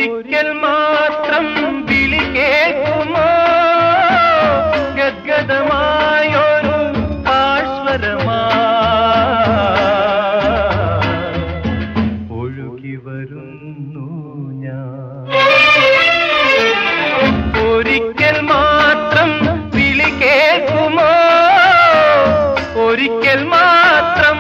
ഒരിക്കൽ മാത്രം വിളി കേൾക്കുമോ ഗദ്ഗദമായൊരു ആശ്വരമാ ഒഴുകി വരുന്നു ഞാൻ. ഒരിക്കൽ മാത്രം വിളി കേൾക്കുമോ ഒരിക്കൽ മാത്രം.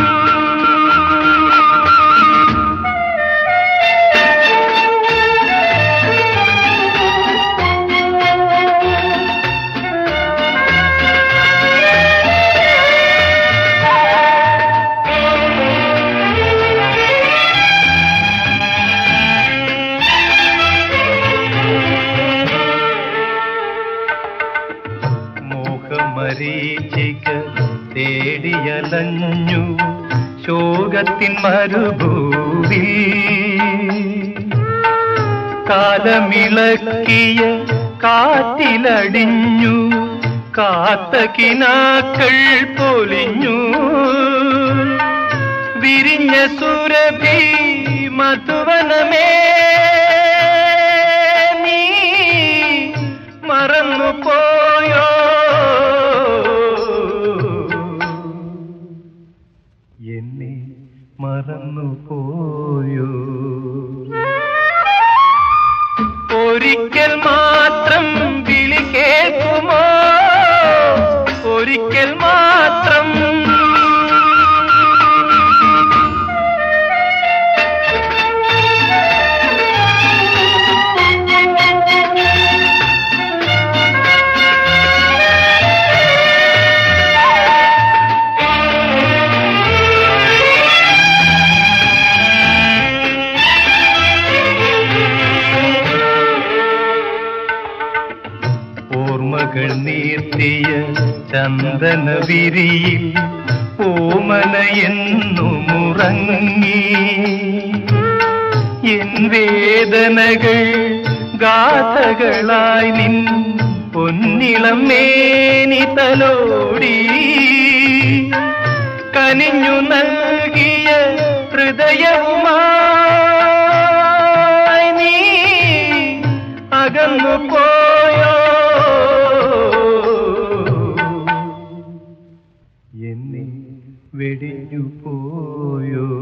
മരീചിക തേടിയലഞ്ഞു ശോകത്തിൻ മരുഭൂവിൽ. കാലമിളക്കിയ കാറ്റിലടിഞ്ഞു കാത്ത കിനാക്കൾ പൊലിഞ്ഞു. വിരിഞ്ഞ സുരഭി മധുവനമേ നീ മറന്നുപോയോ എന്നെ മറന്നുപോയോ. ഒരിക്കൽ മാത്രം വിളി കേൾക്കുമോ ഒരിക്കൽ മാത്രം. ഓർമ്മകൾ നീർത്തിയ ചന്ദന വിരിയിൽ ഓമനയെന്നുമുറങ്ങി. എൻ വേദനകൾ ഗാഥകളായി നിൻ പൊന്നിളം മേനി തലോടി. കനിഞ്ഞു നൽകിയ ഹൃദയവുമായി നീ അകന്നു പോയോ എന്നെ വെടിഞ്ഞു പോയോ.